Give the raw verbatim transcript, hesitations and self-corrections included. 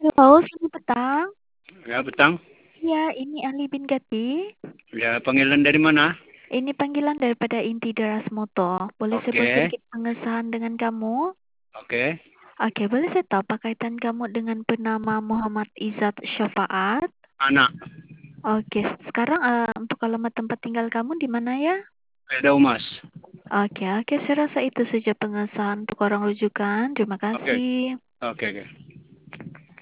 Halo, selamat petang. Ya, petang. Ya, ini Ali bin Gati. Ya, panggilan dari mana? Ini panggilan daripada Inti Darasmoto. Boleh saya buat Oke, sedikit pengesahan dengan kamu? oke. Oke, boleh saya tahu pakaian kamu dengan penama Muhammad Izzat Syafaat? Anak. Oke, sekarang eh, untuk alamat tempat tinggal kamu di mana ya? Beda Umas. Oke, oke, saya rasa itu saja pengesahan untuk orang rujukan. Terima Oke, kasih. oke, oke.